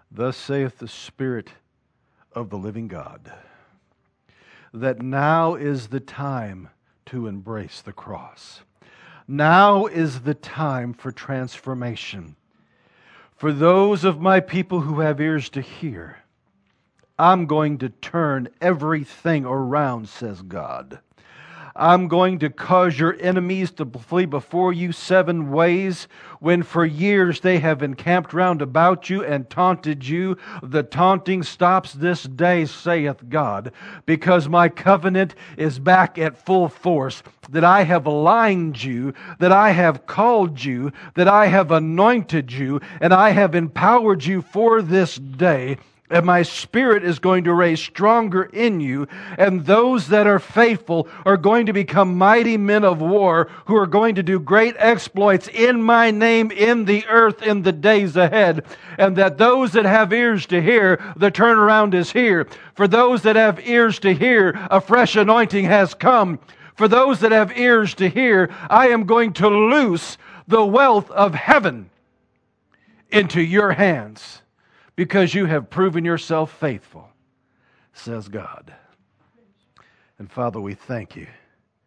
Thus saith the Spirit of the living God, that now is the time to embrace the cross. Now is the time for transformation. For those of my people who have ears to hear, I'm going to turn everything around, says God. I'm going to cause your enemies to flee before you 7 ways, when for years they have encamped round about you and taunted you. The taunting stops this day, saith God, because my covenant is back at full force, that I have aligned you, that I have called you, that I have anointed you, and I have empowered you for this day. And my Spirit is going to raise stronger in you, and those that are faithful are going to become mighty men of war who are going to do great exploits in my name in the earth in the days ahead. And that those that have ears to hear, the turnaround is here. For those that have ears to hear, a fresh anointing has come. For those that have ears to hear, I am going to loose the wealth of heaven into your hands, because you have proven yourself faithful, says God. And Father, we thank you.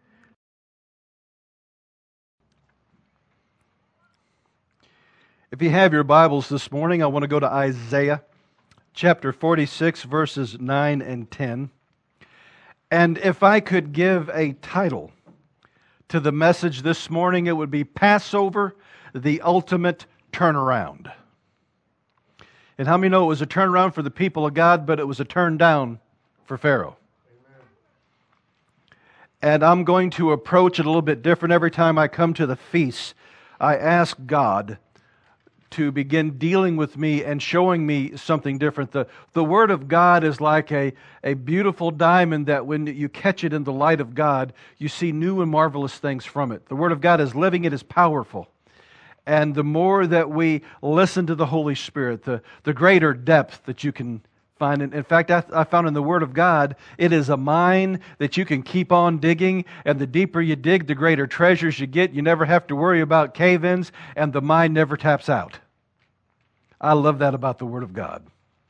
If you have your Bibles this morning, I want to go to Isaiah chapter 46, verses 9 and 10. And if I could give a title to the message this morning, it would be Passover, the Ultimate Turnaround. And how many know it was a turnaround for the people of God, but it was a turn down for Pharaoh? Amen. And I'm going to approach it a little bit different. Every time I come to the feast, I ask God to begin dealing with me and showing me something different. The Word of God is like a beautiful diamond that when you catch it in the light of God, you see new and marvelous things from it. The Word of God is living, it is powerful. And the more that we listen to the Holy Spirit, the greater depth that you can find. In fact, I found in the Word of God, it is a mine that you can keep on digging. And the deeper you dig, the greater treasures you get. You never have to worry about cave-ins, and the mine never taps out. I love that about the Word of God.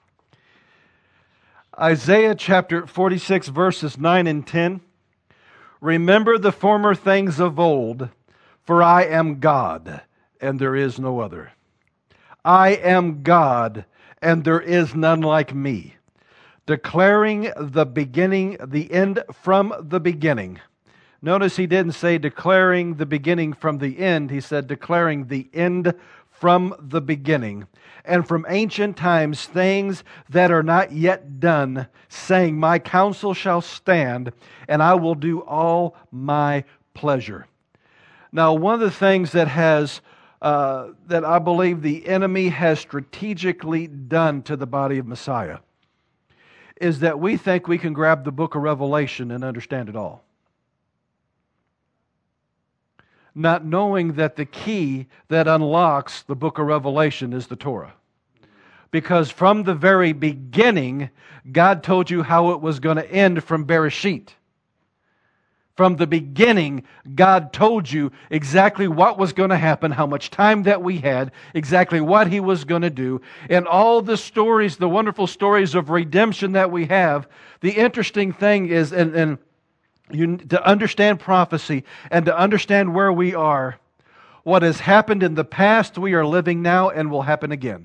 Isaiah chapter 46, verses 9 and 10. Remember the former things of old, for I am God, and there is no other. I am God, and there is none like me, declaring the beginning, the end from the beginning. Notice he didn't say declaring the beginning from the end. He said declaring the end from the beginning. And from ancient times things that are not yet done, saying, my counsel shall stand, and I will do all my pleasure. Now, one of the things that I believe the enemy has strategically done to the body of Messiah is that we think we can grab the book of Revelation and understand it all, not knowing that the key that unlocks the book of Revelation is the Torah. Because from the very beginning, God told you how it was going to end from Bereshit. From the beginning, God told you exactly what was going to happen, how much time that we had, exactly what He was going to do, and all the stories, the wonderful stories of redemption that we have. The interesting thing is, and to understand prophecy and to understand where we are, what has happened in the past, we are living now and will happen again.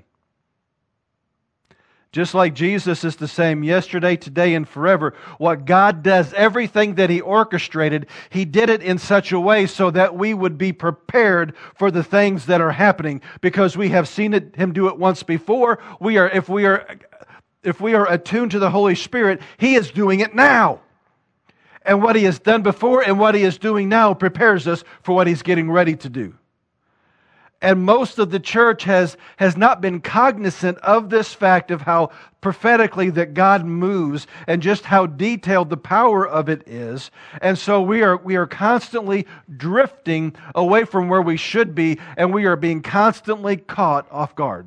Just like Jesus is the same yesterday, today, and forever. What God does, everything that He orchestrated, He did it in such a way so that we would be prepared for the things that are happening. Because we have seen Him do it once before. If we are attuned to the Holy Spirit, He is doing it now. And what He has done before and what He is doing now prepares us for what He's getting ready to do. And most of the church has not been cognizant of this fact of how prophetically that God moves and just how detailed the power of it is. And so we are constantly drifting away from where we should be, and we are being constantly caught off guard.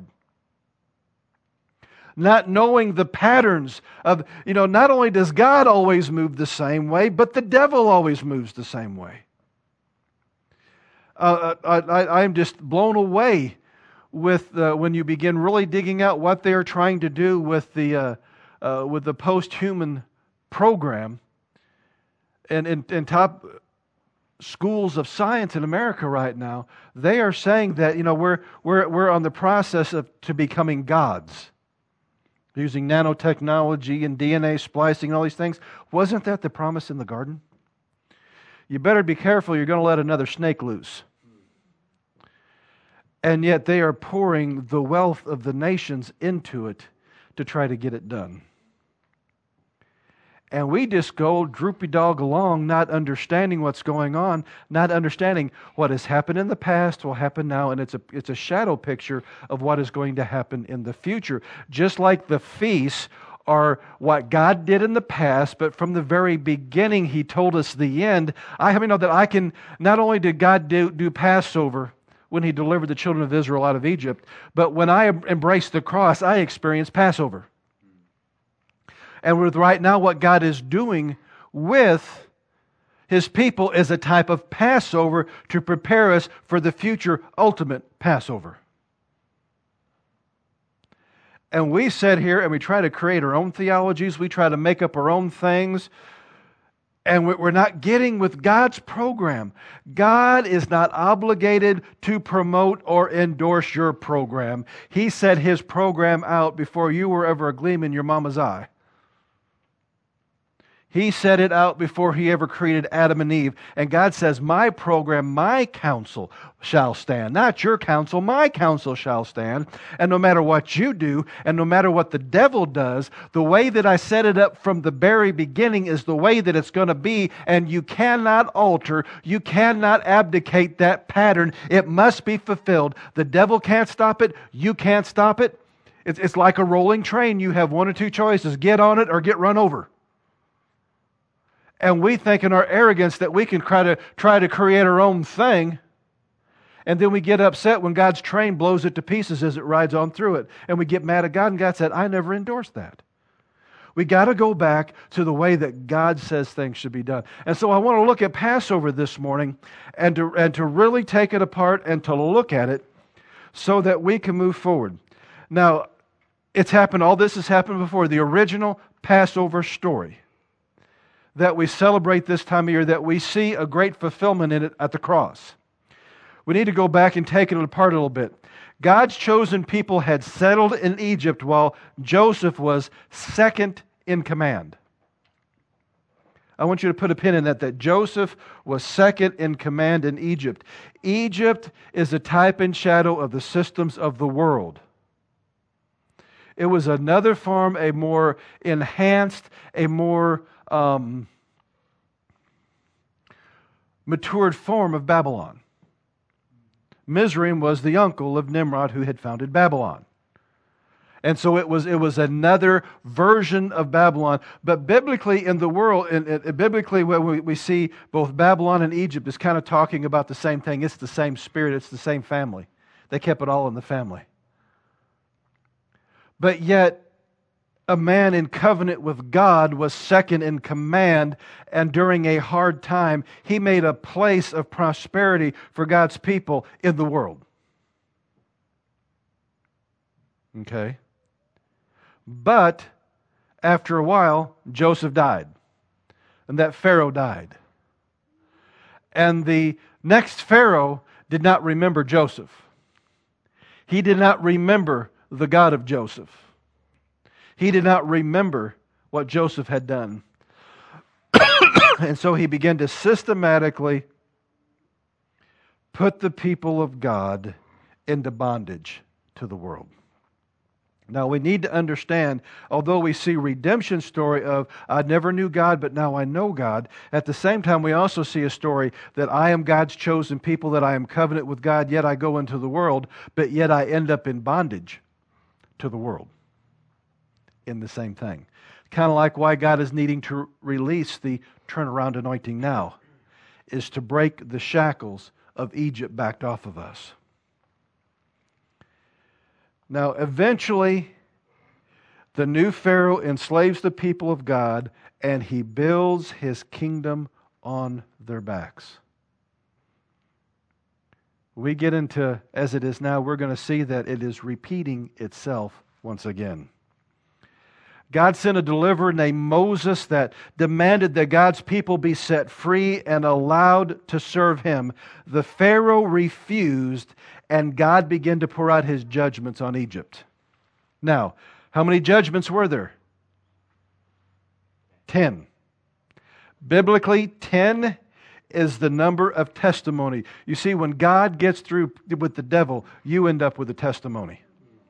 Not knowing the patterns of, not only does God always move the same way, but the devil always moves the same way. I'm just blown away with when you begin really digging out what they are trying to do with the post-human program, and in top schools of science in America right now, they are saying that we're on the process to becoming gods, using nanotechnology and DNA splicing and all these things. Wasn't that the promise in the garden? You better be careful, you're going to let another snake loose. And yet they are pouring the wealth of the nations into it to try to get it done. And we just go droopy dog along, not understanding what's going on, not understanding what has happened in the past will happen now, and it's a shadow picture of what is going to happen in the future. Just like the feasts are what God did in the past, but from the very beginning He told us the end. I have to know that not only did God do Passover when He delivered the children of Israel out of Egypt, but when I embraced the cross, I experienced Passover. And with right now what God is doing with His people is a type of Passover to prepare us for the future ultimate Passover. And we sit here and we try to create our own theologies, we try to make up our own things, and we're not getting with God's program. God is not obligated to promote or endorse your program. He set His program out before you were ever a gleam in your mama's eye. He set it out before He ever created Adam and Eve. And God says, my program, my counsel shall stand. Not your counsel, my counsel shall stand. And no matter what you do, and no matter what the devil does, the way that I set it up from the very beginning is the way that it's going to be. And you cannot alter, you cannot abdicate that pattern. It must be fulfilled. The devil can't stop it. You can't stop it. It's like a rolling train. You have one or two choices. Get on it or get run over. And we think in our arrogance that we can try to create our own thing, and then we get upset when God's train blows it to pieces as it rides on through it. And we get mad at God, and God said, I never endorsed that. We got to go back to the way that God says things should be done. And so I want to look at Passover this morning and to really take it apart and to look at it so that we can move forward. Now, it's happened, all this has happened before. The original Passover story that we celebrate this time of year, that we see a great fulfillment in it at the cross. We need to go back and take it apart a little bit. God's chosen people had settled in Egypt while Joseph was second in command. I want you to put a pin in that Joseph was second in command in Egypt. Egypt is a type and shadow of the systems of the world. It was another form, a more enhanced, a more matured form of Babylon. Mizraim was the uncle of Nimrod who had founded Babylon. And so it was another version of Babylon. But biblically in the world, biblically when we see both Babylon and Egypt is kind of talking about the same thing. It's the same spirit, it's the same family. They kept it all in the family. But yet, a man in covenant with God was second in command, and during a hard time, he made a place of prosperity for God's people in the world. Okay? But after a while, Joseph died, and that Pharaoh died. And the next Pharaoh did not remember Joseph. He did not remember the God of Joseph. He did not remember what Joseph had done. And so he began to systematically put the people of God into bondage to the world. Now we need to understand, although we see redemption story of, I never knew God, but now I know God, at the same time we also see a story that I am God's chosen people, that I am covenant with God, yet I go into the world, but yet I end up in bondage to the world. In the same thing. Kind of like why God is needing to release the turnaround anointing now, is to break the shackles of Egypt back off of us. Now, eventually, the new Pharaoh enslaves the people of God, and he builds his kingdom on their backs. we get into as it is now, we're going to see that it is repeating itself once again. God sent a deliverer named Moses that demanded that God's people be set free and allowed to serve him. The Pharaoh refused, and God began to pour out his judgments on Egypt. Now, how many judgments were there? 10. Biblically, 10 is the number of testimony. You see, when God gets through with the devil, you end up with a testimony.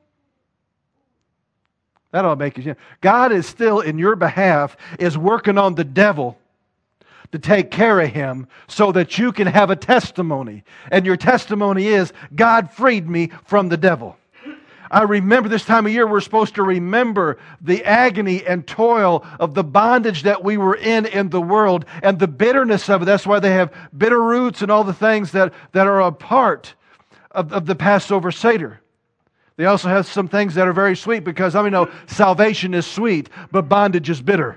That ought to make you. God is still in your behalf, is working on the devil to take care of him so that you can have a testimony. And your testimony is, God freed me from the devil. I remember this time of year, we're supposed to remember the agony and toil of the bondage that we were in the world and the bitterness of it. That's why they have bitter roots and all the things that are a part of the Passover Seder. They also have some things that are very sweet because, I mean, no, salvation is sweet, but bondage is bitter.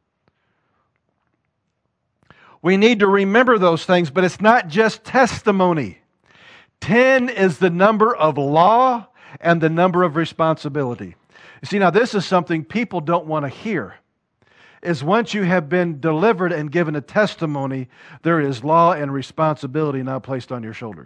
We need to remember those things, but it's not just testimony. 10 is the number of law and the number of responsibility. You see, now this is something people don't want to hear. Is once you have been delivered and given a testimony, there is law and responsibility now placed on your shoulders.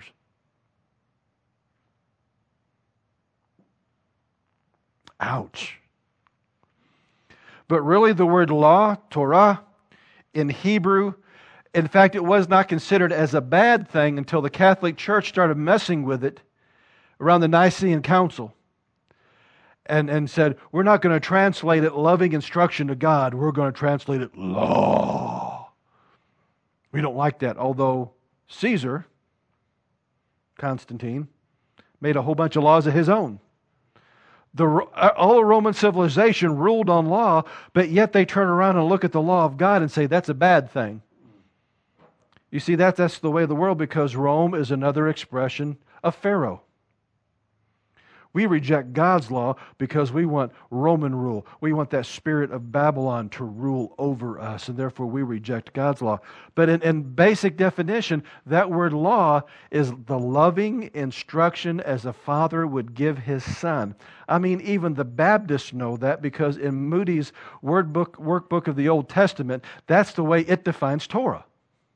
Ouch. But really the word law, Torah, in Hebrew, in fact, it was not considered as a bad thing until the Catholic Church started messing with it around the Nicene Council and said, we're not going to translate it loving instruction to God, we're going to translate it law. We don't like that, although Caesar, Constantine, made a whole bunch of laws of his own. All of Roman civilization ruled on law, but yet they turn around and look at the law of God and say that's a bad thing. You see, that's the way of the world because Rome is another expression of Pharaoh. We reject God's law because we want Roman rule. We want that spirit of Babylon to rule over us, and therefore we reject God's law. But in basic definition, that word law is the loving instruction as a father would give his son. I mean, even the Baptists know that because in Moody's workbook of the Old Testament, that's the way it defines Torah.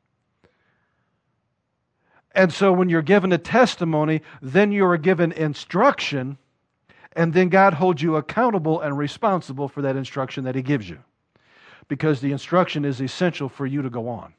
And so when you're given a testimony, then you are given instruction, and then God holds you accountable and responsible for that instruction that He gives you. Because the instruction is essential for you to go on.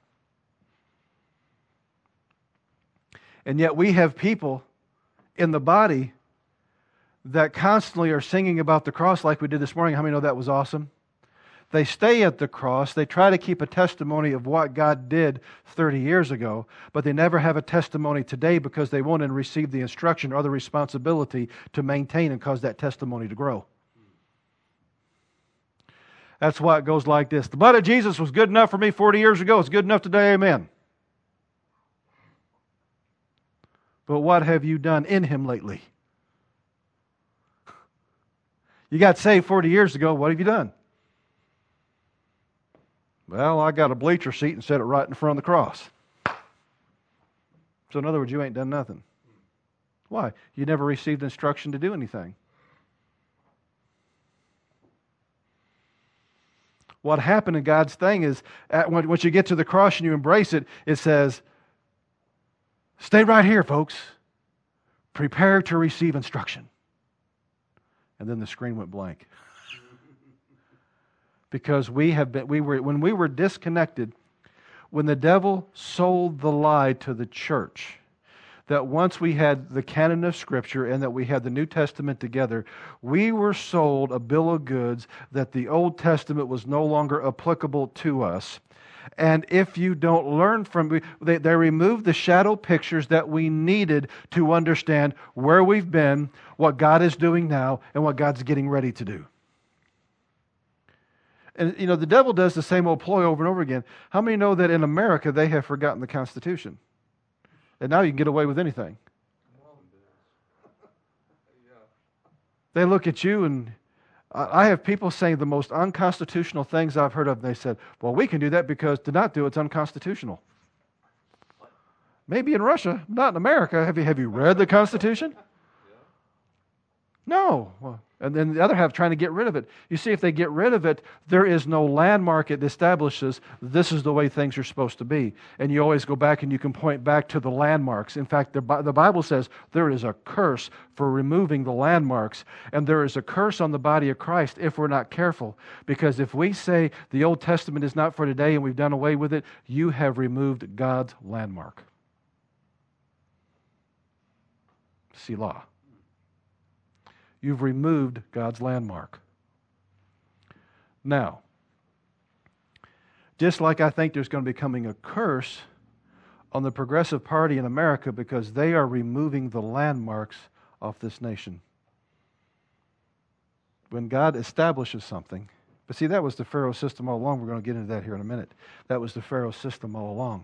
And yet we have people in the body that constantly are singing about the cross like we did this morning. How many know that was awesome? They stay at the cross. They try to keep a testimony of what God did 30 years ago, but they never have a testimony today because they won't receive the instruction or the responsibility to maintain and cause that testimony to grow. That's why it goes like this. The blood of Jesus was good enough for me 40 years ago. It's good enough today. Amen. But what have you done in Him lately? You got saved 40 years ago. What have you done? Well, I got a bleacher seat and set it right in front of the cross. So in other words, you ain't done nothing. Why? You never received instruction to do anything. What happened in God's thing is, once you get to the cross and you embrace it, it says, stay right here, folks. Prepare to receive instruction. And then the screen went blank. Because when we were disconnected, when the devil sold the lie to the church, that once we had the canon of Scripture and that we had the New Testament together, we were sold a bill of goods that the Old Testament was no longer applicable to us. And if you don't learn from, they removed the shadow pictures that we needed to understand where we've been, what God is doing now, and what God's getting ready to do. And, you know, the devil does the same old ploy over and over again. How many know that in America they have forgotten the Constitution? And now you can get away with anything. They look at you, and I have people saying the most unconstitutional things I've heard of. And they said, well, we can do that because to not do it's unconstitutional. Maybe in Russia, not in America. Have you read the Constitution? No. Well, and then the other half trying to get rid of it. You see, if they get rid of it, there is no landmark that establishes this is the way things are supposed to be. And you always go back and you can point back to the landmarks. In fact, the Bible says there is a curse for removing the landmarks. And there is a curse on the body of Christ if we're not careful. Because if we say the Old Testament is not for today and we've done away with it, you have removed God's landmark. Selah. You've removed God's landmark. Now, just like I think there's going to be coming a curse on the Progressive Party in America because they are removing the landmarks off this nation. When God establishes something, but see, that was the Pharaoh system all along. We're going to get into that here in a minute. That was the Pharaoh system all along.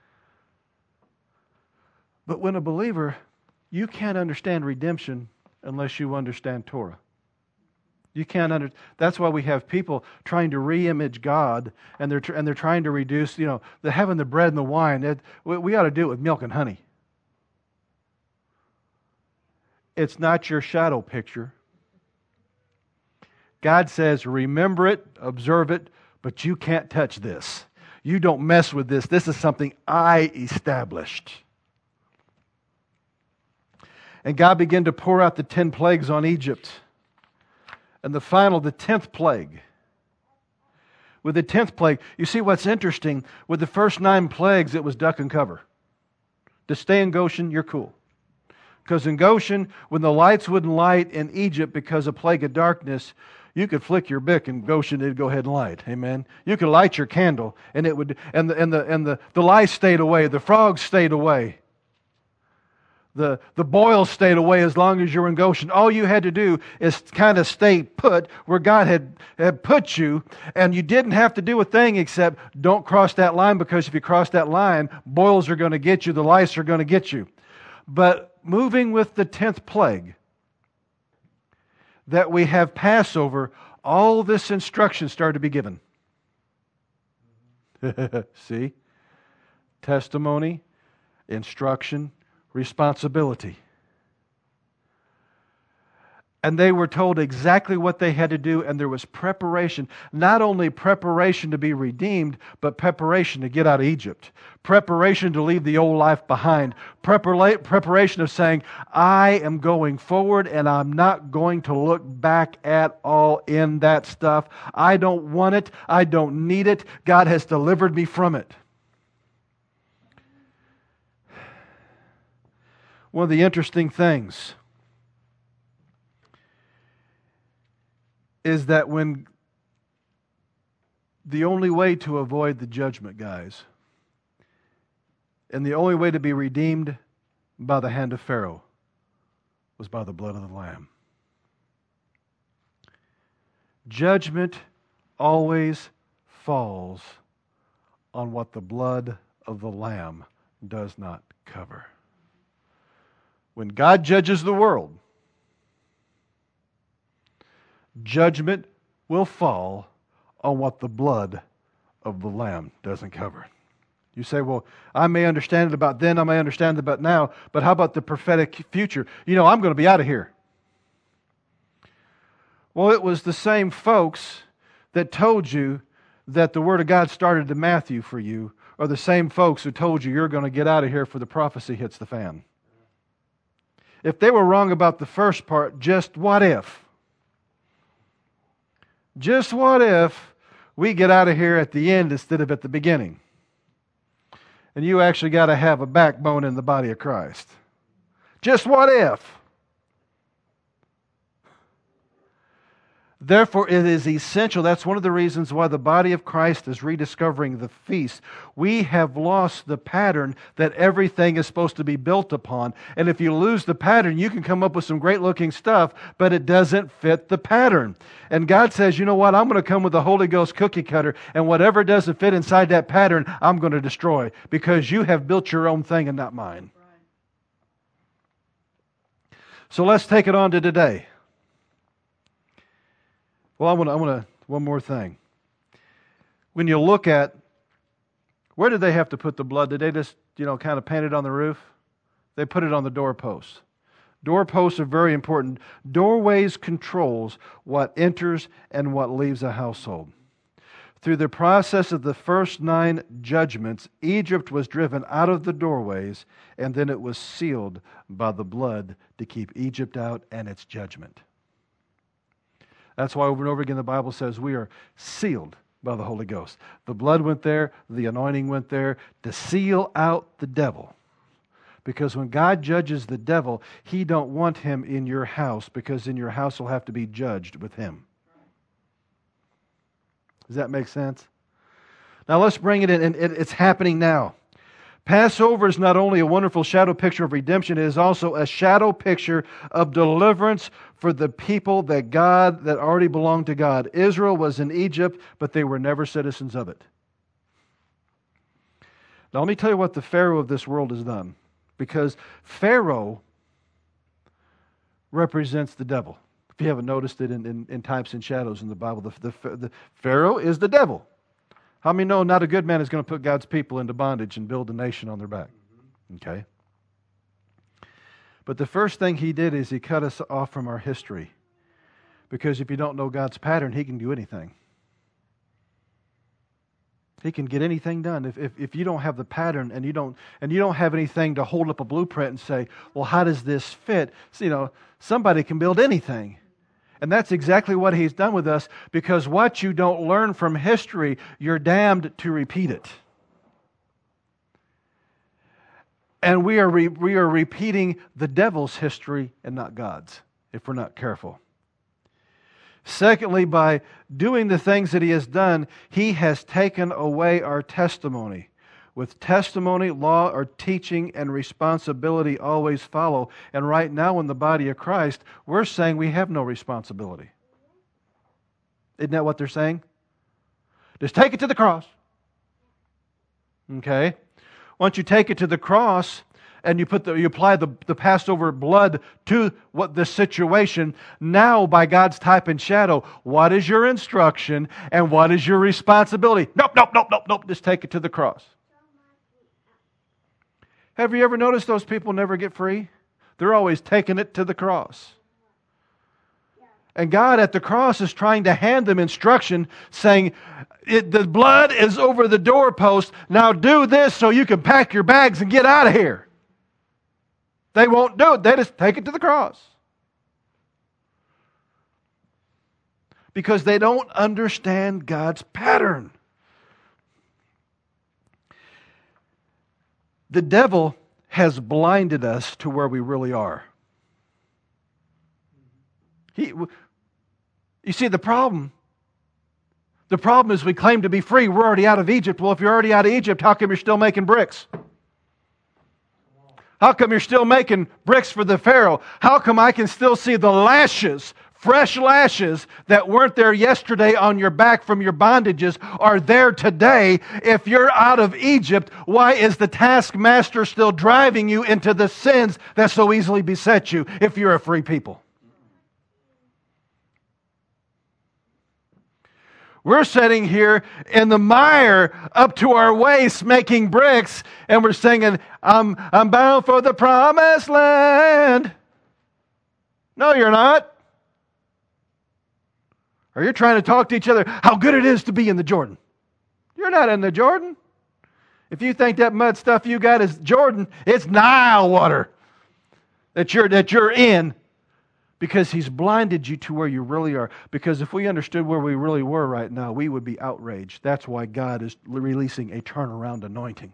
But when a believer, you can't understand redemption unless you understand Torah. You can't that's why we have people trying to re-image God, and they're trying to reduce, the having the bread and the wine. We ought to do it with milk and honey. It's not your shadow picture. God says, remember it, observe it, but you can't touch this. You don't mess with this. This is something I established. And God began to pour out the 10 plagues on Egypt. And the 10th plague. With the 10th plague, you see what's interesting? With the first 9 plagues, it was duck and cover. To stay in Goshen, you're cool. Because in Goshen, when the lights wouldn't light in Egypt because of plague of darkness, you could flick your bick and Goshen, it'd go ahead and light. Amen. You could light your candle and it would, and the lice stayed away, the frogs stayed away. The boils stayed away as long as you were in Goshen. All you had to do is kind of stay put where God had put you, and you didn't have to do a thing except don't cross that line, because if you cross that line, boils are going to get you, the lice are going to get you. But moving with the 10th plague, that we have Passover, all this instruction started to be given. See? Testimony, instruction, responsibility. And they were told exactly what they had to do, and there was preparation. Not only preparation to be redeemed, but preparation to get out of Egypt. Preparation to leave the old life behind. Preparation of saying, I am going forward and I'm not going to look back at all in that stuff. I don't want it. I don't need it. God has delivered me from it. One of the interesting things is that when the only way to avoid the judgment, guys, and the only way to be redeemed by the hand of Pharaoh was by the blood of the Lamb. Judgment always falls on what the blood of the Lamb does not cover. When God judges the world, judgment will fall on what the blood of the Lamb doesn't cover. You say, well, I may understand it about then, I may understand it about now, but how about the prophetic future? I'm going to be out of here. Well, it was the same folks that told you that the Word of God started in Matthew for you, or the same folks who told you you're going to get out of here for the prophecy hits the fan. If they were wrong about the first part, just what if? Just what if we get out of here at the end instead of at the beginning? And you actually got to have a backbone in the body of Christ. Just what if? Therefore, it is essential. That's one of the reasons why the body of Christ is rediscovering the feast. We have lost the pattern that everything is supposed to be built upon. And if you lose the pattern, you can come up with some great looking stuff, but it doesn't fit the pattern. And God says, you know what? I'm going to come with the Holy Ghost cookie cutter, and whatever doesn't fit inside that pattern, I'm going to destroy, because you have built your own thing and not mine. So let's take it on to today. Well, I want to one more thing. When you look at, where did they have to put the blood? Did they just, kind of painted on the roof? They put it on the doorposts. Doorposts are very important. Doorways controls what enters and what leaves a household. Through the process of the first 9 judgments, Egypt was driven out of the doorways, and then it was sealed by the blood to keep Egypt out and its judgment. That's why over and over again the Bible says we are sealed by the Holy Ghost. The blood went there, the anointing went there to seal out the devil. Because when God judges the devil, He don't want him in your house, because in your house will have to be judged with him. Does that make sense? Now let's bring it in, and it's happening now. Passover is not only a wonderful shadow picture of redemption, it is also a shadow picture of deliverance for the people that already belonged to God. Israel was in Egypt, but they were never citizens of it. Now let me tell you what the Pharaoh of this world has done. Because Pharaoh represents the devil. If you haven't noticed it in types and shadows in the Bible, the Pharaoh is the devil. How many know not a good man is going to put God's people into bondage and build a nation on their back? Okay. But the first thing he did is he cut us off from our history. Because if you don't know God's pattern, He can do anything. He can get anything done. If you don't have the pattern and you don't have anything to hold up a blueprint and say, well, how does this fit? So, somebody can build anything. And that's exactly what He's done with us, because what you don't learn from history, you're damned to repeat it. And we are repeating the devil's history and not God's, if we're not careful. Secondly, by doing the things that He has done, He has taken away our testimony. With testimony, law, or teaching, and responsibility always follow. And right now in the body of Christ, we're saying we have no responsibility. Isn't that what they're saying? Just take it to the cross. Okay? Once you take it to the cross, and you apply the Passover blood to the situation, now by God's type and shadow, what is your instruction and what is your responsibility? Nope. Just take it to the cross. Have you ever noticed those people never get free? They're always taking it to the cross. And God at the cross is trying to hand them instruction, saying, the blood is over the doorpost. Now do this so you can pack your bags and get out of here. They won't do it. They just take it to the cross. Because they don't understand God's pattern. The devil has blinded us to where we really are. You see, the problem is we claim to be free. We're already out of Egypt. Well, if you're already out of Egypt, how come you're still making bricks? How come you're still making bricks for the Pharaoh? How come I can still see the lashes, fresh lashes that weren't there yesterday on your back from your bondages are there today? If you're out of Egypt, why is the taskmaster still driving you into the sins that so easily beset you if you're a free people? We're sitting here in the mire up to our waist making bricks, and we're singing, I'm bound for the promised land. No, you're not. Or you're trying to talk to each other how good it is to be in the Jordan. You're not in the Jordan. If you think that mud stuff you got is Jordan, it's Nile water that you're in. Because He's blinded you to where you really are. Because if we understood where we really were right now, we would be outraged. That's why God is releasing a turnaround anointing.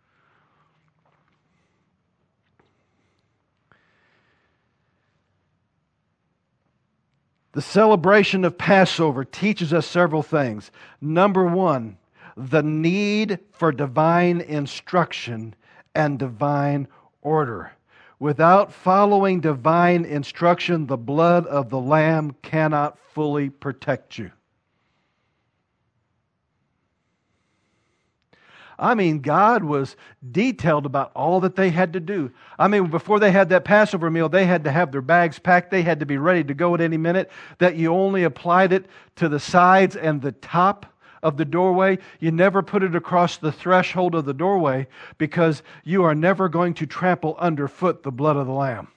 The celebration of Passover teaches us several things. Number one, the need for divine instruction and divine order. Without following divine instruction, the blood of the Lamb cannot fully protect you. I mean, God was detailed about all that they had to do. I mean, before they had that Passover meal, they had to have their bags packed. They had to be ready to go at any minute. That you only applied it to the sides and the top of the doorway, you never put it across the threshold of the doorway, because you are never going to trample underfoot the blood of the Lamb.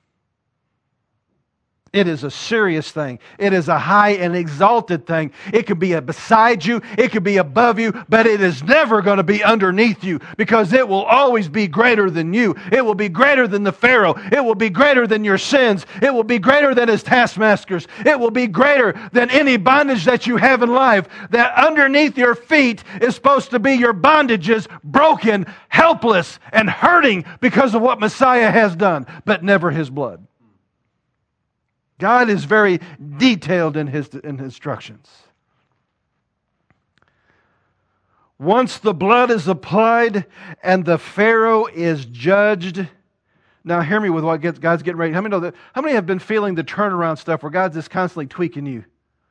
It is a serious thing. It is a high and exalted thing. It could be beside you, it could be above you, but it is never going to be underneath you, because it will always be greater than you. It will be greater than the Pharaoh. It will be greater than your sins. It will be greater than his taskmasters. It will be greater than any bondage that you have in life. That underneath your feet is supposed to be your bondages, broken, helpless, and hurting because of what Messiah has done, but never his blood. God is very detailed in his instructions. Once the blood is applied and the Pharaoh is judged. Now hear me with what God's getting ready. How many know that? How many have been feeling the turnaround stuff where God's just constantly tweaking you?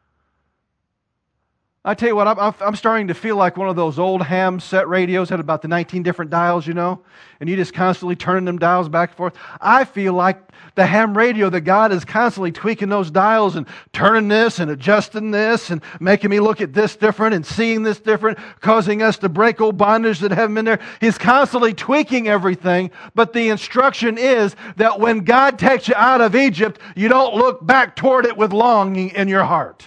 I tell you what, I'm starting to feel like one of those old ham set radios, had about the 19 different dials, you know, and you just constantly turning them dials back and forth. I feel like the ham radio, that God is constantly tweaking those dials and turning this and adjusting this and making me look at this different and seeing this different, causing us to break old bondage that haven't been there. He's constantly tweaking everything, but the instruction is that when God takes you out of Egypt, you don't look back toward it with longing in your heart.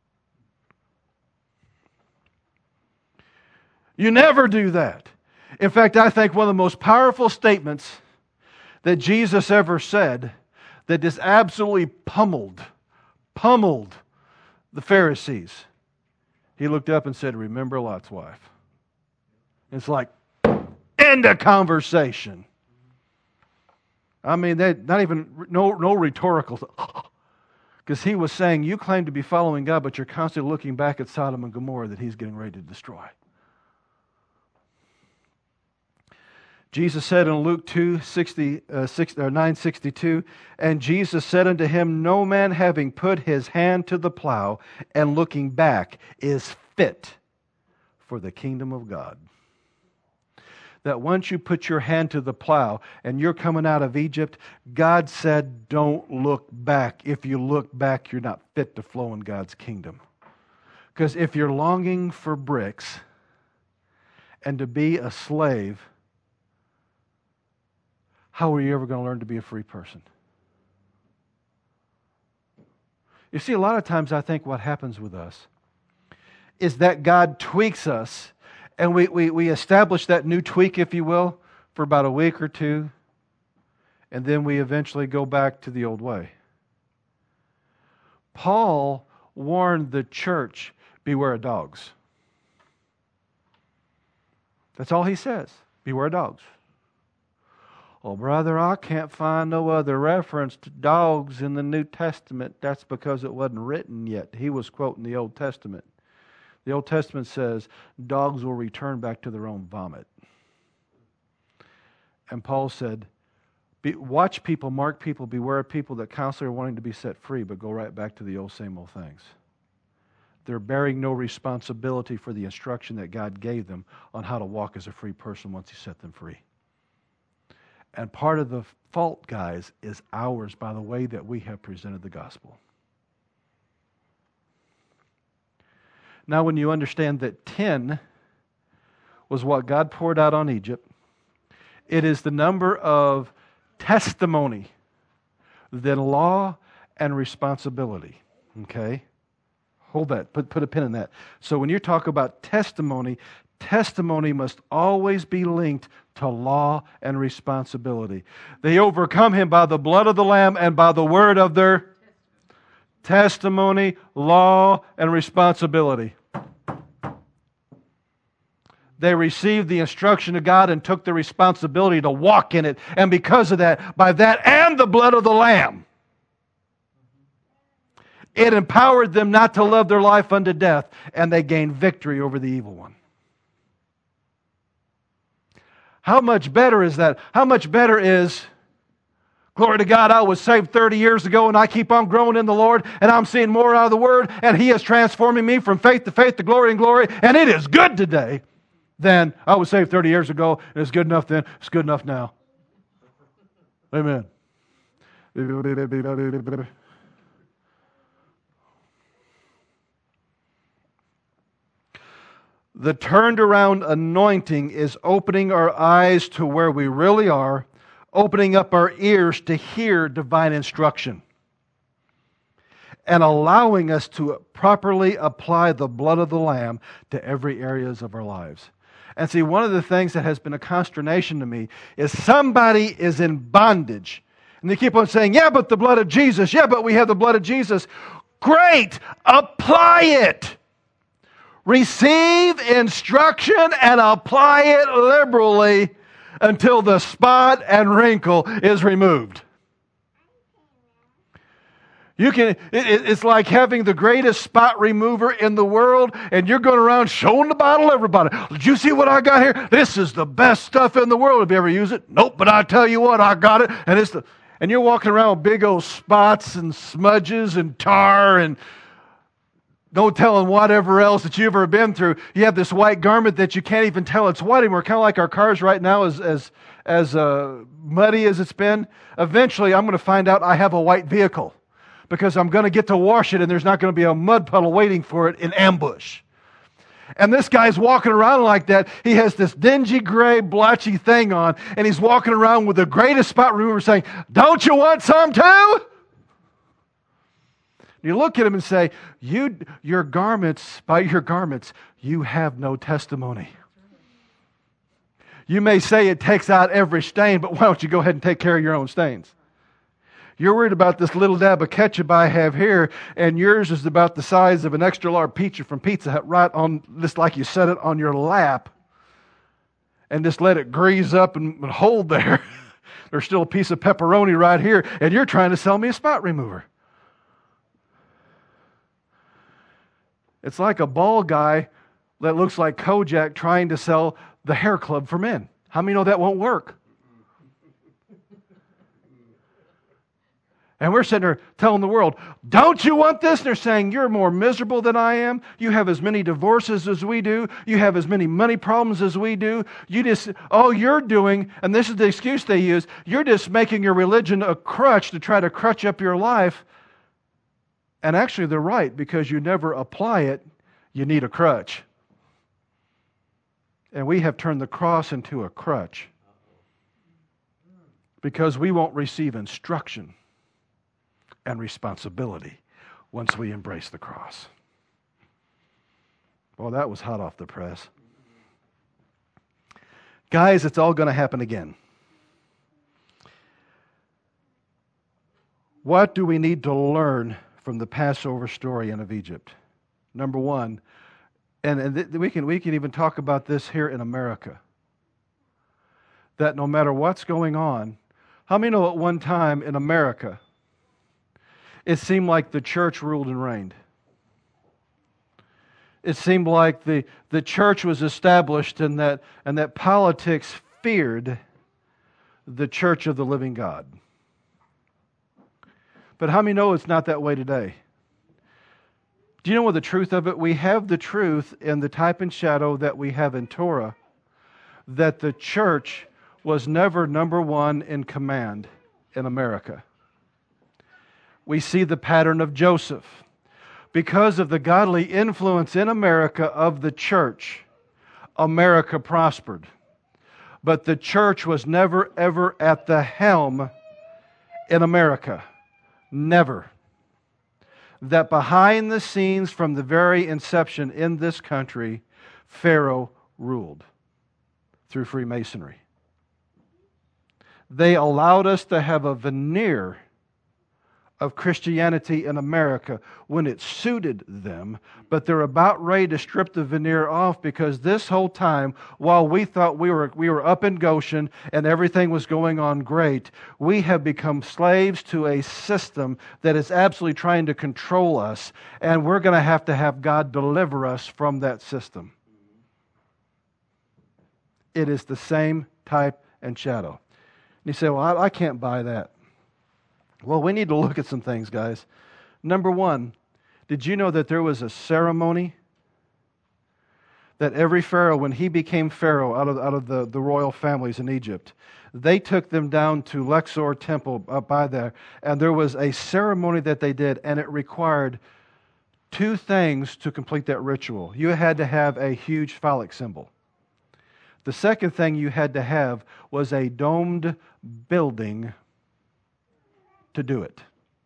You never do that. In fact, I think one of the most powerful statements that Jesus ever said, that just absolutely pummeled the Pharisees. He looked up and said, "Remember Lot's wife." It's like, end of conversation. I mean, not even, no rhetorical. Because he was saying, you claim to be following God, but you're constantly looking back at Sodom and Gomorrah that he's getting ready to destroy. Jesus said in Luke 9:62, and Jesus said unto him, no man having put his hand to the plow and looking back is fit for the kingdom of God. That once you put your hand to the plow and you're coming out of Egypt, God said, don't look back. If you look back, you're not fit to flow in God's kingdom. Because if you're longing for bricks and to be a slave, how are you ever going to learn to be a free person? You see, a lot of times I think what happens with us is that God tweaks us, and we establish that new tweak, if you will, for about a week or two, and then we eventually go back to the old way. Paul warned the church, beware of dogs. That's all he says, beware of dogs. Oh, brother, I can't find no other reference to dogs in the New Testament. That's because it wasn't written yet. He was quoting the Old Testament. The Old Testament says, dogs will return back to their own vomit. And Paul said, watch people, mark people, beware of people that constantly are wanting to be set free, but go right back to the old same old things. They're bearing no responsibility for the instruction that God gave them on how to walk as a free person once He set them free. And part of the fault, guys, is ours by the way that we have presented the gospel. Now, when you understand that 10 was what God poured out on Egypt, it is the number of testimony, then law and responsibility. Okay? Hold that. Put a pin in that. So when you talk about testimony, testimony must always be linked to law and responsibility. They overcome him by the blood of the Lamb and by the word of their testimony, law, and responsibility. They received the instruction of God and took the responsibility to walk in it. And because of that, by that and the blood of the Lamb, it empowered them not to love their life unto death, and they gained victory over the evil one. How much better is that? How much better is, glory to God, I was saved 30 years ago and I keep on growing in the Lord and I'm seeing more out of the Word and He is transforming me from faith to faith to glory and glory, and it is good today, than I was saved 30 years ago and it's good enough then, it's good enough now. Amen. The turned around anointing is opening our eyes to where we really are, opening up our ears to hear divine instruction, and allowing us to properly apply the blood of the Lamb to every areas of our lives. And see, one of the things that has been a consternation to me is somebody is in bondage. And they keep on saying, yeah, but the blood of Jesus. Yeah, but we have the blood of Jesus. Great! Apply it! Receive instruction and apply it liberally until the spot and wrinkle is removed. It's like having the greatest spot remover in the world, and you're going around showing the bottle to everybody. Did you see what I got here? This is the best stuff in the world. Have you ever used it? Nope, but I tell you what, I got it. And you're walking around with big old spots and smudges and tar and no telling whatever else that you've ever been through. You have this white garment that you can't even tell it's white anymore. Kind of like our cars right now, as muddy as it's been. Eventually, I'm going to find out I have a white vehicle because I'm going to get to wash it and there's not going to be a mud puddle waiting for it in ambush. And this guy's walking around like that. He has this dingy, gray, blotchy thing on, and he's walking around with the greatest spot remover saying, don't you want some too? You look at him and say, your garments, by your garments, you have no testimony. You may say it takes out every stain, but why don't you go ahead and take care of your own stains? You're worried about this little dab of ketchup I have here, and yours is about the size of an extra large pizza from Pizza Hut, right on, just like you set it on your lap, and just let it grease up and hold there. There's still a piece of pepperoni right here, and you're trying to sell me a spot remover. It's like a bald guy that looks like Kojak trying to sell the hair club for men. How many know that won't work? And we're sitting there telling the world, don't you want this? And they're saying, you're more miserable than I am. You have as many divorces as we do. You have as many money problems as we do. All you're doing, and this is the excuse they use, you're just making your religion a crutch to try to crutch up your life. And actually they're right, because you never apply it, you need a crutch. And we have turned the cross into a crutch because we won't receive instruction and responsibility once we embrace the cross. Well, that was hot off the press. Guys, it's all going to happen again. What do we need to learn from the Passover story of Egypt? Number one, we can even talk about this here in America, that no matter what's going on, how many know at one time in America, it seemed like the church ruled and reigned? It seemed like the church was established and that politics feared the church of the living God. But how many know it's not that way today? Do you know what the truth of it? We have the truth in the type and shadow that we have in Torah, that the church was never number one in command in America. We see the pattern of Joseph. Because of the godly influence in America of the church, America prospered. But the church was never, ever at the helm in America. Never. That behind the scenes from the very inception in this country, Pharaoh ruled through Freemasonry. They allowed us to have a veneer of Christianity in America when it suited them, but they're about ready to strip the veneer off, because this whole time, while we thought we were up in Goshen and everything was going on great, we have become slaves to a system that is absolutely trying to control us, and we're going to have God deliver us from that system. It is the same type and shadow. And you say, well, I can't buy that. Well, we need to look at some things, guys. Number one, did you know that there was a ceremony that every pharaoh, when he became pharaoh out of the royal families in Egypt, they took them down to Luxor Temple up by there, and there was a ceremony that they did, and it required two things to complete that ritual. You had to have a huge phallic symbol. The second thing you had to have was a domed building to do it.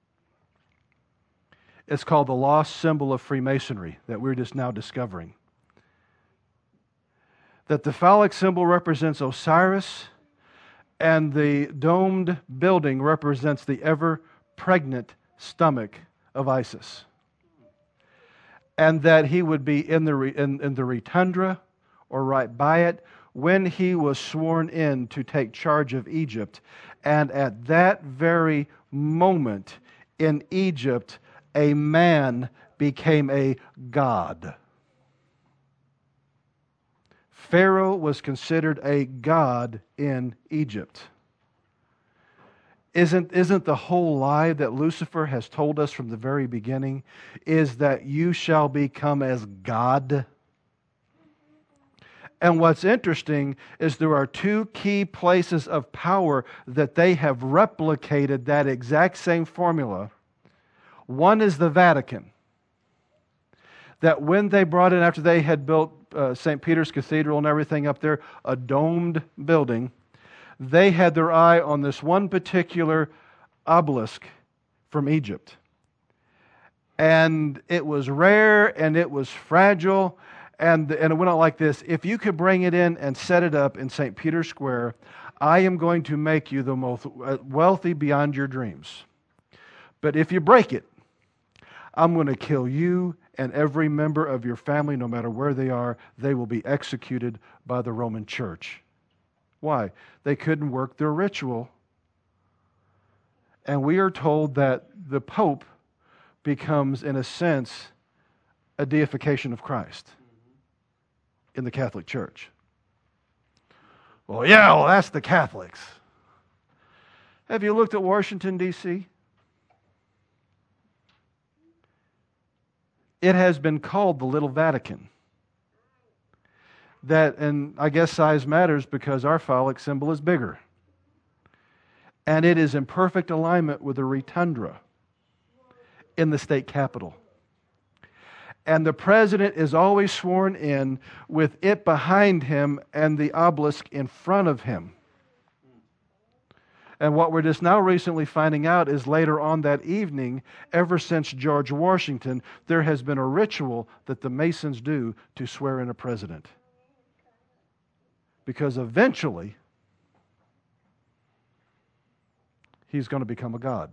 It's called the lost symbol of Freemasonry that we're just now discovering. That the phallic symbol represents Osiris, and the domed building represents the ever-pregnant stomach of Isis. And that he would be in the rotunda, or right by it, when he was sworn in to take charge of Egypt. And at that very moment in Egypt, a man became a god. Pharaoh was considered a god in Egypt. Isn't the whole lie that Lucifer has told us from the very beginning is that you shall become as God? And what's interesting is there are two key places of power that they have replicated that exact same formula. One is the Vatican. That when they brought in, after they had built St. Peter's Cathedral and everything up there, a domed building, they had their eye on this one particular obelisk from Egypt. And it was rare and it was fragile, and it went out like this: if you could bring it in and set it up in St. Peter's Square, I am going to make you the most wealthy beyond your dreams. But if you break it, I'm going to kill you and every member of your family, no matter where they are. They will be executed by the Roman Church. Why? They couldn't work their ritual. And we are told that the Pope becomes, in a sense, a deification of Christ in the Catholic Church. Well, that's the Catholics. Have you looked at Washington, D.C.? It has been called the Little Vatican. That, and I guess size matters because our phallic symbol is bigger. And it is in perfect alignment with the rotunda in the state capitol. And the president is always sworn in with it behind him and the obelisk in front of him. And what we're just now recently finding out is later on that evening, ever since George Washington, there has been a ritual that the Masons do to swear in a president. Because eventually, he's going to become a god.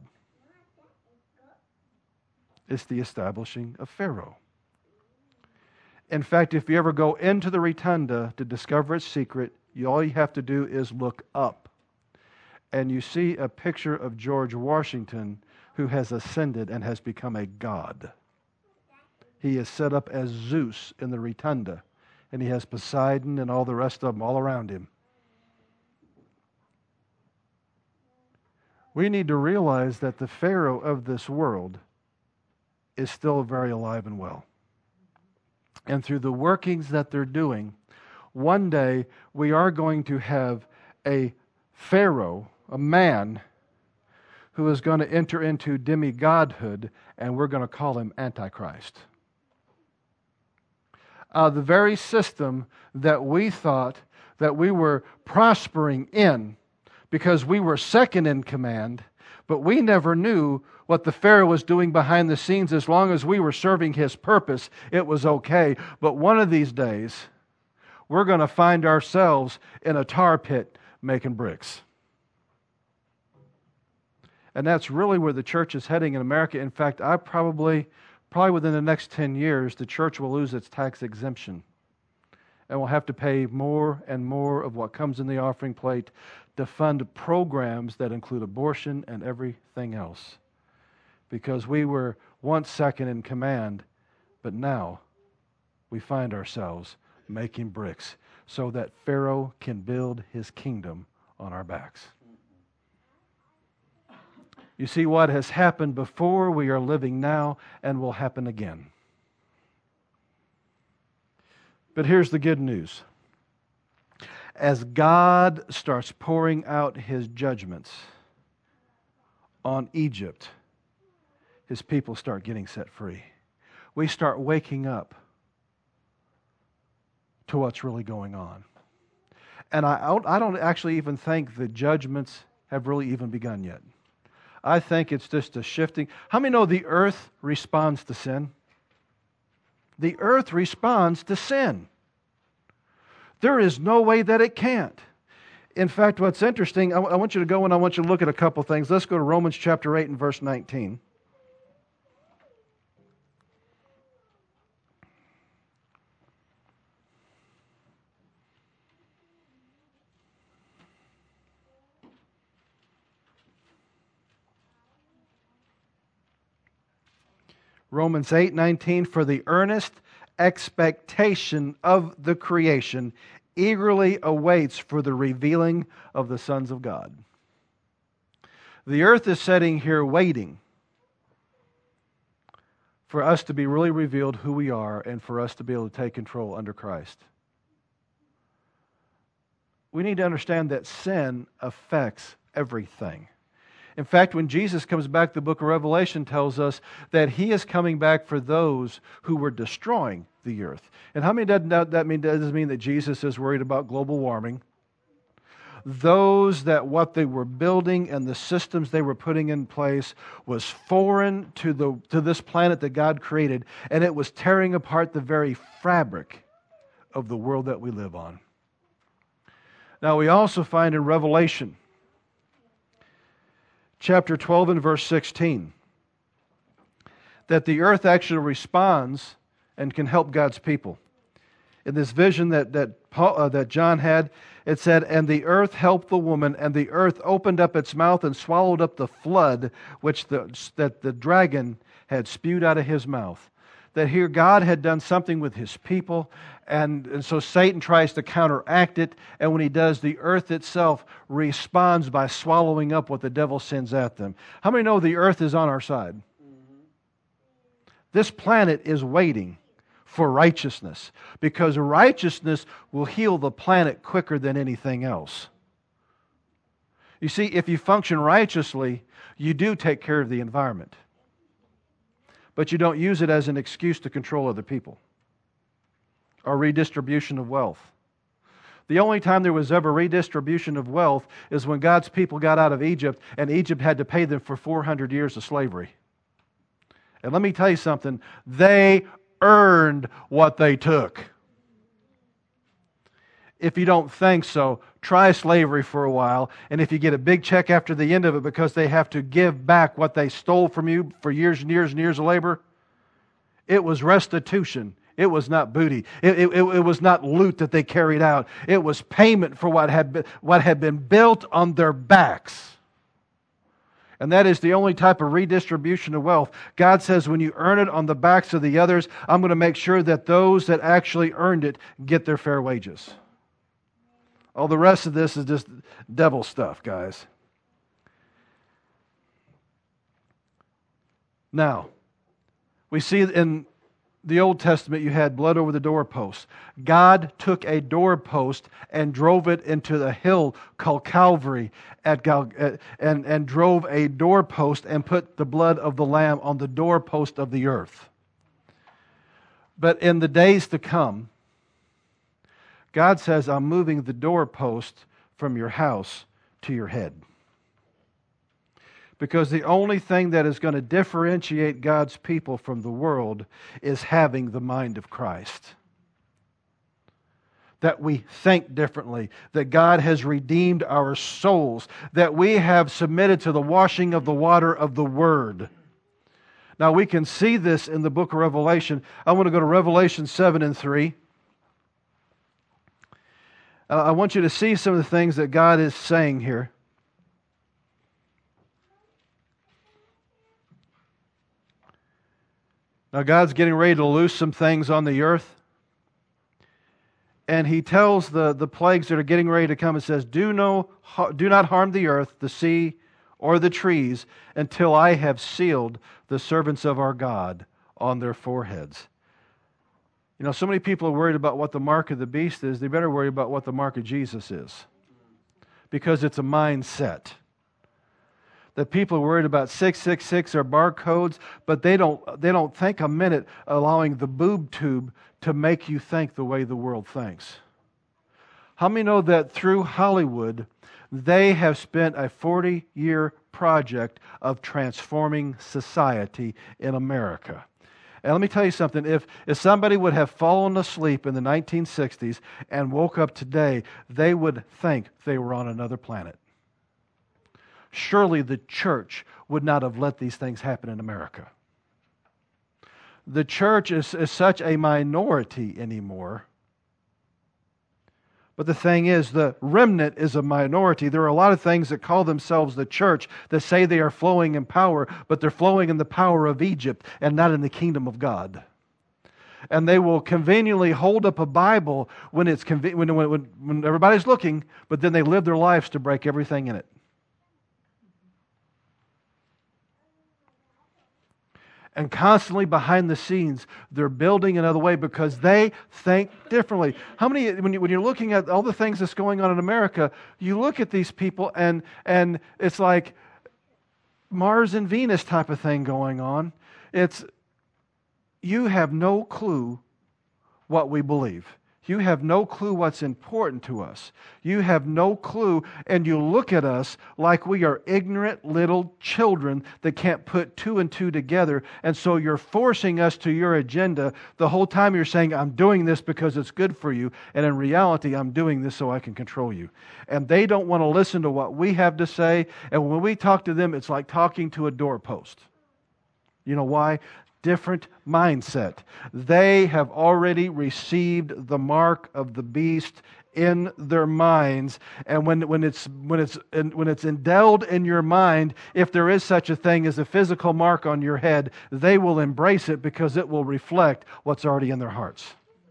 It's the establishing of Pharaoh. In fact, if you ever go into the rotunda to discover its secret, all you have to do is look up. And you see a picture of George Washington who has ascended and has become a god. He is set up as Zeus in the rotunda. And he has Poseidon and all the rest of them all around him. We need to realize that the Pharaoh of this world is still very alive and well. And through the workings that they're doing, one day we are going to have a Pharaoh, a man, who is going to enter into demigodhood, and we're going to call him Antichrist. The very system that we thought that we were prospering in because we were second in command, but we never knew what the Pharaoh was doing behind the scenes. As long as we were serving his purpose, it was okay. But one of these days, we're going to find ourselves in a tar pit making bricks. And that's really where the church is heading in America. In fact, probably within the next 10 years, the church will lose its tax exemption. And will have to pay more and more of what comes in the offering plate to fund programs that include abortion and everything else. Because we were once second in command, but now we find ourselves making bricks so that Pharaoh can build his kingdom on our backs. You see, what has happened before, we are living now, and will happen again. But here's the good news. As God starts pouring out his judgments on Egypt, his people start getting set free. we start waking up to what's really going on. And I don't actually even think the judgments have really even begun yet. I think it's just a shifting. How many know the earth responds to sin? The earth responds to sin. There is no way that it can't. In fact, what's interesting, I want you to go and I want you to look at a couple things. Let's go to Romans chapter 8 and verse 19. Romans 8:19, for the earnest expectation of the creation eagerly awaits for the revealing of the sons of God. The earth is sitting here waiting for us to be really revealed who we are and for us to be able to take control under Christ. We need to understand that sin affects everything. In fact, when Jesus comes back, the book of Revelation tells us that He is coming back for those who were destroying the earth. And how many doesn't mean that Jesus is worried about global warming? Those that what they were building and the systems they were putting in place was foreign to this planet that God created, and it was tearing apart the very fabric of the world that we live on. Now we also find in Revelation chapter 12 and verse 16 that the earth actually responds and can help God's people. In this vision that John had, it said, and the earth helped the woman, and the earth opened up its mouth and swallowed up the flood which that the dragon had spewed out of his mouth. That here God had done something with His people, and so Satan tries to counteract it, and when he does, the earth itself responds by swallowing up what the devil sends at them. How many know the earth is on our side? Mm-hmm. This planet is waiting for righteousness, because righteousness will heal the planet quicker than anything else. You see, if you function righteously, you do take care of the environment. But you don't use it as an excuse to control other people or redistribution of wealth. The only time there was ever redistribution of wealth is when God's people got out of Egypt and Egypt had to pay them for 400 years of slavery. And let me tell you something, they earned what they took. If you don't think so, try slavery for a while, and if you get a big check after the end of it because they have to give back what they stole from you for years and years and years of labor, it was restitution. It was not booty. It was not loot that they carried out. It was payment for what had been built on their backs. And that is the only type of redistribution of wealth. God says when you earn it on the backs of the others, I'm going to make sure that those that actually earned it get their fair wages. All the rest of this is just devil stuff, guys. Now, we see in the Old Testament you had blood over the doorpost. God took a doorpost and drove it into the hill called Calvary and drove a doorpost and put the blood of the Lamb on the doorpost of the earth. But in the days to come, God says, I'm moving the doorpost from your house to your head. Because the only thing that is going to differentiate God's people from the world is having the mind of Christ. That we think differently, that God has redeemed our souls, that we have submitted to the washing of the water of the Word. Now we can see this in the book of Revelation. I want to go to Revelation 7 and 3. I want you to see some of the things that God is saying here. Now God's getting ready to loose some things on the earth. And He tells the plagues that are getting ready to come, it says, do not harm the earth, the sea, or the trees until I have sealed the servants of our God on their foreheads. You know, so many people are worried about what the mark of the beast is. They better worry about what the mark of Jesus is. Because it's a mindset. That people are worried about 666 or barcodes, but they don't think a minute allowing the boob tube to make you think the way the world thinks. How many know that through Hollywood, they have spent a 40-year project of transforming society in America? And let me tell you something, if somebody would have fallen asleep in the 1960s and woke up today, they would think they were on another planet. Surely the church would not have let these things happen in America. The church is such a minority anymore. But the thing is, the remnant is a minority. There are a lot of things that call themselves the church that say they are flowing in power, but they're flowing in the power of Egypt and not in the kingdom of God. And they will conveniently hold up a Bible when it's when everybody's looking, but then they live their lives to break everything in it. And constantly behind the scenes, they're building another way because they think differently. How many, when you're looking at all the things that's going on in America, you look at these people and it's like Mars and Venus type of thing going on. You have no clue what we believe. You have no clue what's important to us. You have no clue, and you look at us like we are ignorant little children that can't put two and two together, and so you're forcing us to your agenda. The whole time you're saying, I'm doing this because it's good for you, and in reality, I'm doing this so I can control you. And they don't want to listen to what we have to say, and when we talk to them, it's like talking to a doorpost. You know why? Different mindset. They have already received the mark of the beast in their minds, and when it's indwelled in your mind, if there is such a thing as a physical mark on your head, they will embrace it because it will reflect what's already in their hearts.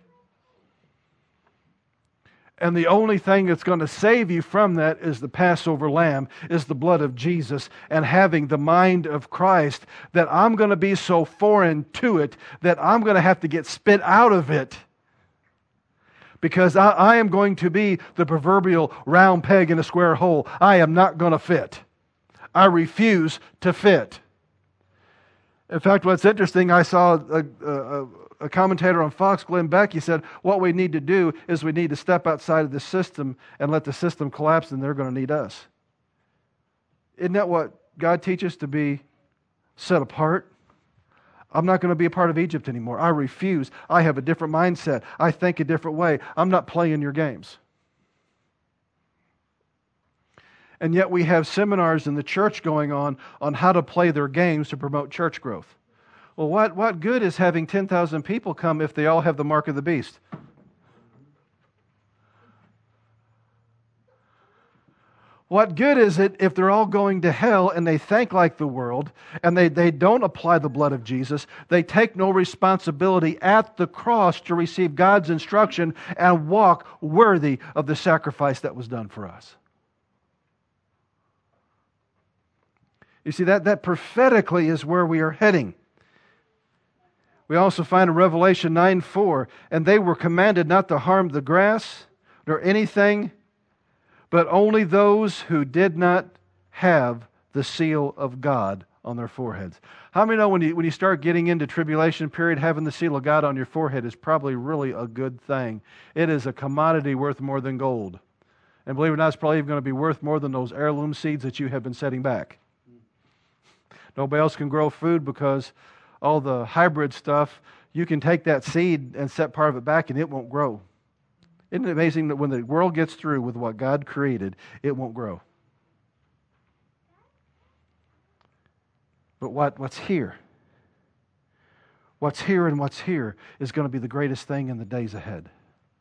And the only thing that's going to save you from that is the Passover lamb, is the blood of Jesus, and having the mind of Christ, that I'm going to be so foreign to it that I'm going to have to get spit out of it. Because I am going to be the proverbial round peg in a square hole. I am not going to fit. I refuse to fit. In fact, what's interesting, I saw a commentator on Fox, Glenn Beck, he said, what we need to do is we need to step outside of the system and let the system collapse, and they're going to need us. Isn't that what God teaches, to be set apart? I'm not going to be a part of Egypt anymore. I refuse. I have a different mindset. I think a different way. I'm not playing your games. And yet we have seminars in the church going on how to play their games to promote church growth. Well, what good is having 10,000 people come if they all have the mark of the beast? What good is it if they're all going to hell and they think like the world and they don't apply the blood of Jesus? They take no responsibility at the cross to receive God's instruction and walk worthy of the sacrifice that was done for us. You see, that prophetically is where we are heading. We also find in Revelation 9:4, and they were commanded not to harm the grass nor anything, but only those who did not have the seal of God on their foreheads. How many know when you start getting into tribulation period, having the seal of God on your forehead is probably really a good thing? It is a commodity worth more than gold. And believe it or not, it's probably even going to be worth more than those heirloom seeds that you have been setting back. Nobody else can grow food because all the hybrid stuff, you can take that seed and set part of it back and it won't grow. Isn't it amazing that when the world gets through with what God created, it won't grow? But what's here? What's here and what's here is going to be the greatest thing in the days ahead.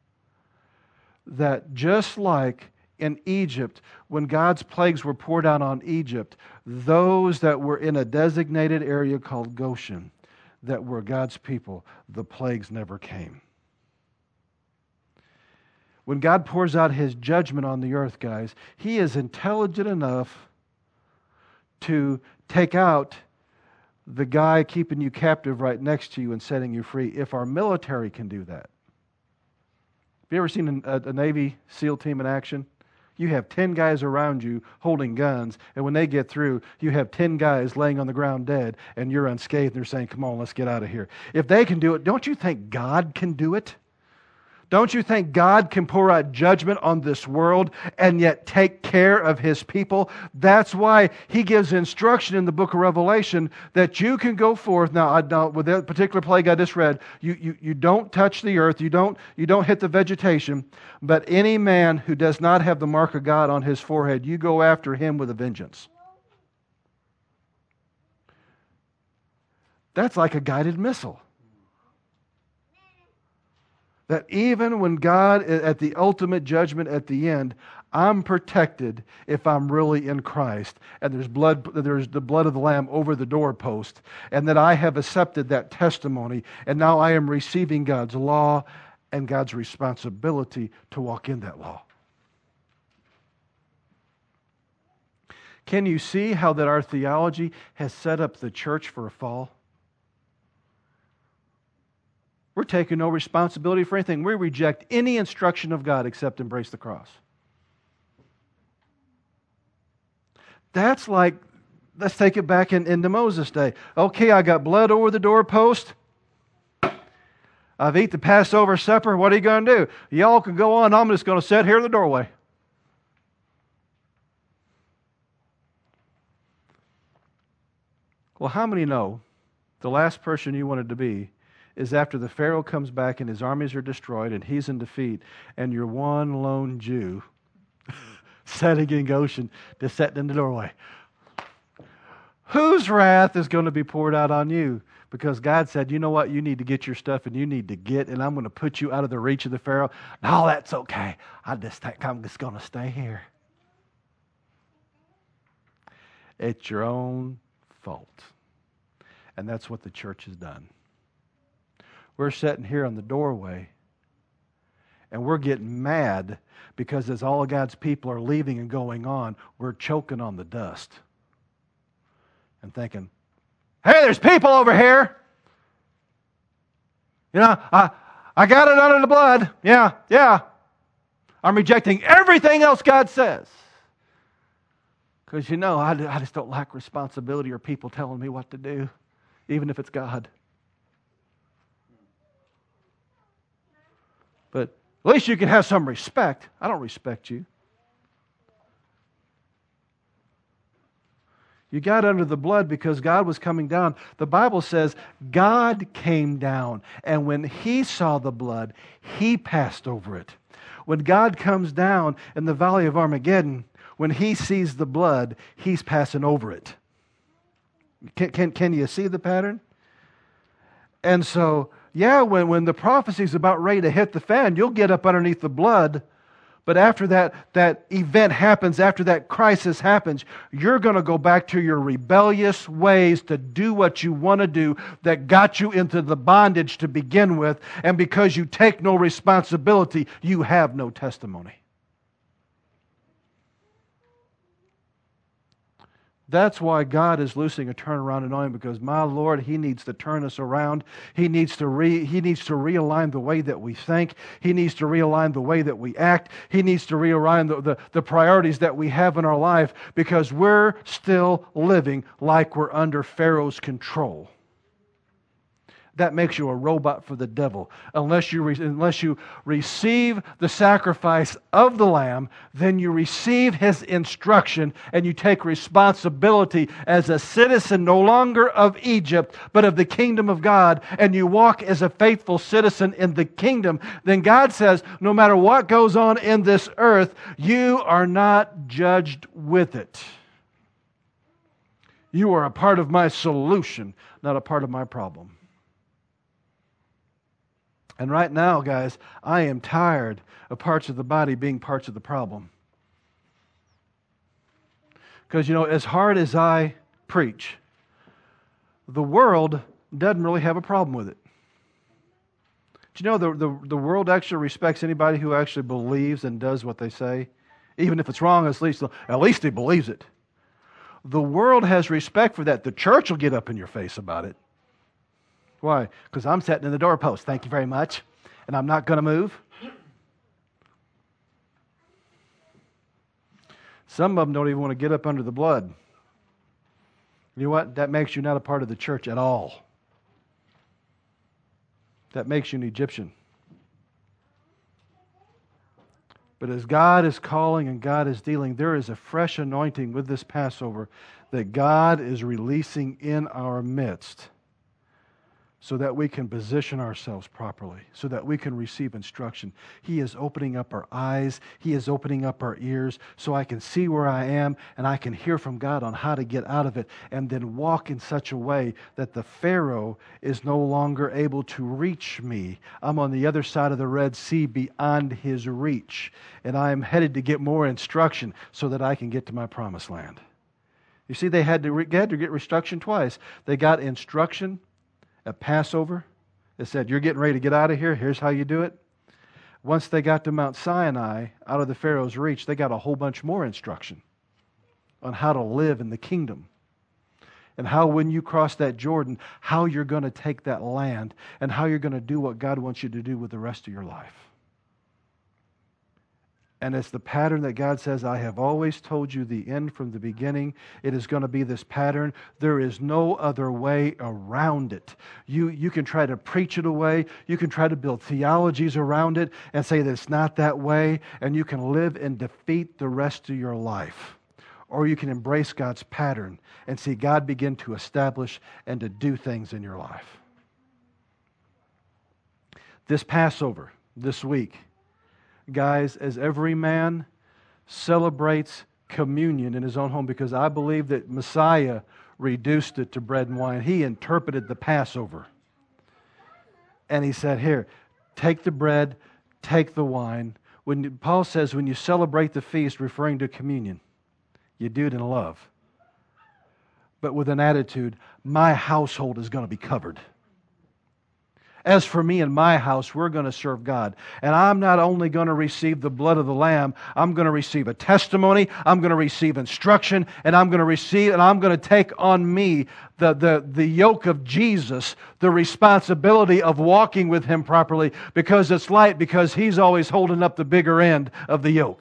That just like in Egypt, when God's plagues were poured out on Egypt, those that were in a designated area called Goshen, that were God's people, the plagues never came. When God pours out His judgment on the earth, guys, He is intelligent enough to take out the guy keeping you captive right next to you and setting you free, if our military can do that. Have you ever seen a Navy SEAL team in action? You have 10 guys around you holding guns, and when they get through, you have 10 guys laying on the ground dead, and you're unscathed, and they're saying, come on, let's get out of here. If they can do it, don't you think God can do it? Don't you think God can pour out judgment on this world and yet take care of His people? That's why He gives instruction in the book of Revelation that you can go forth. Now, with that particular plague I just read, you don't touch the earth, you don't hit the vegetation, but any man who does not have the mark of God on his forehead, you go after him with a vengeance. That's like a guided missile. That even when God, at the ultimate judgment at the end, I'm protected if I'm really in Christ, and there's the blood of the Lamb over the doorpost, and that I have accepted that testimony, and now I am receiving God's law and God's responsibility to walk in that law. Can you see how that our theology has set up the church for a fall? We're taking no responsibility for anything. We reject any instruction of God except embrace the cross. That's like, let's take it back into Moses' day. Okay, I got blood over the doorpost. I've eaten the Passover supper. What are you going to do? Y'all can go on. I'm just going to sit here in the doorway. Well, how many know the last person you wanted to be is after the Pharaoh comes back and his armies are destroyed and he's in defeat, and you're one lone Jew sitting in Goshen, just sitting in the doorway? Whose wrath is going to be poured out on you? Because God said, you know what, you need to get your stuff and you need to get, and I'm going to put you out of the reach of the Pharaoh. No, that's okay. I just think I'm just going to stay here. It's your own fault. And that's what the church has done. We're sitting here on the doorway, and we're getting mad because as all of God's people are leaving and going on, we're choking on the dust and thinking, hey, there's people over here. You know, I got it under the blood. Yeah. I'm rejecting everything else God says. Because, you know, I just don't like responsibility or people telling me what to do, even if it's God. But at least you can have some respect. I don't respect you. You got under the blood because God was coming down. The Bible says God came down, and when He saw the blood, He passed over it. When God comes down in the valley of Armageddon, when He sees the blood, He's passing over it. Can you see the pattern? And so, yeah, when the prophecy's about ready to hit the fan, you'll get up underneath the blood. But after that event happens, after that crisis happens, you're going to go back to your rebellious ways to do what you want to do that got you into the bondage to begin with. And because you take no responsibility, you have no testimony. That's why God is loosing a turnaround anointing, because my Lord, He needs to turn us around. He needs to realign the way that we think. He needs to realign the way that we act. He needs to realign the priorities that we have in our life, because we're still living like we're under Pharaoh's control. That makes you a robot for the devil. Unless you receive the sacrifice of the Lamb, then you receive His instruction and you take responsibility as a citizen no longer of Egypt, but of the kingdom of God, and you walk as a faithful citizen in the kingdom. Then God says, no matter what goes on in this earth, you are not judged with it. You are a part of my solution, not a part of my problem. And right now, guys, I am tired of parts of the body being parts of the problem. Because, you know, as hard as I preach, the world doesn't really have a problem with it. Do you know the world actually respects anybody who actually believes and does what they say? Even if it's wrong, at least he believes it. The world has respect for that. The church will get up in your face about it. Why? Because I'm sitting in the doorpost. Thank you very much. And I'm not going to move. Some of them don't even want to get up under the blood. You know what? That makes you not a part of the church at all. That makes you an Egyptian. But as God is calling and God is dealing, there is a fresh anointing with this Passover that God is releasing in our midst so that we can position ourselves properly, so that we can receive instruction. He is opening up our eyes. He is opening up our ears so I can see where I am and I can hear from God on how to get out of it and then walk in such a way that the Pharaoh is no longer able to reach me. I'm on the other side of the Red Sea beyond his reach, and I am headed to get more instruction so that I can get to my promised land. You see, they had to get instruction twice. They got instruction at Passover. It said, you're getting ready to get out of here. Here's how you do it. Once they got to Mount Sinai, out of the Pharaoh's reach, they got a whole bunch more instruction on how to live in the kingdom. And how when you cross that Jordan, how you're going to take that land and how you're going to do what God wants you to do with the rest of your life. And it's the pattern that God says, I have always told you the end from the beginning. It is going to be this pattern. There is no other way around it. You can try to preach it away. You can try to build theologies around it and say that it's not that way. And you can live in defeat the rest of your life. Or you can embrace God's pattern and see God begin to establish and to do things in your life. This Passover, this week, guys, as every man celebrates communion in his own home, because I believe that Messiah reduced it to bread and wine. He interpreted the Passover. And he said, here, take the bread, take the wine. When Paul says when you celebrate the feast, referring to communion, you do it in love. But with an attitude, my household is going to be covered. As for me and my house, we're going to serve God. And I'm not only going to receive the blood of the Lamb, I'm going to receive a testimony, I'm going to receive instruction, and I'm going to take on me the yoke of Jesus, the responsibility of walking with Him properly, because it's light, because He's always holding up the bigger end of the yoke.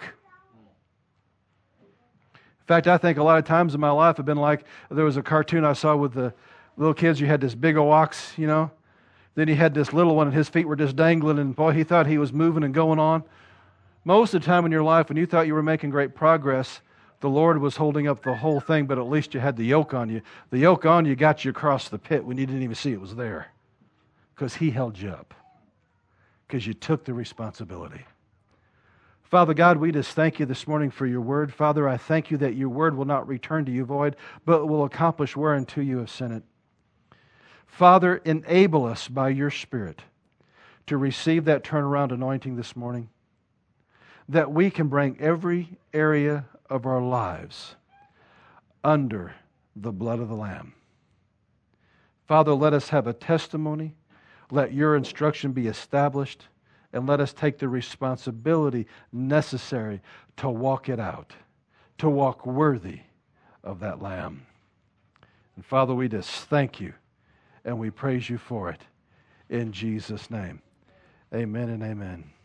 In fact, I think a lot of times in my life have been like, there was a cartoon I saw with the little kids. You had this big ox, you know. Then he had this little one and his feet were just dangling, and boy, he thought he was moving and going on. Most of the time in your life, when you thought you were making great progress, the Lord was holding up the whole thing, but at least you had the yoke on you. The yoke on you got you across the pit when you didn't even see it was there, because He held you up, because you took the responsibility. Father God, we just thank You this morning for Your word. Father, I thank You that Your word will not return to You void, but will accomplish whereunto You have sent it. Father, enable us by Your Spirit to receive that turnaround anointing this morning, that we can bring every area of our lives under the blood of the Lamb. Father, let us have a testimony. Let Your instruction be established, and let us take the responsibility necessary to walk it out, to walk worthy of that Lamb. And Father, we just thank You. And we praise You for it. In Jesus' name, amen and amen.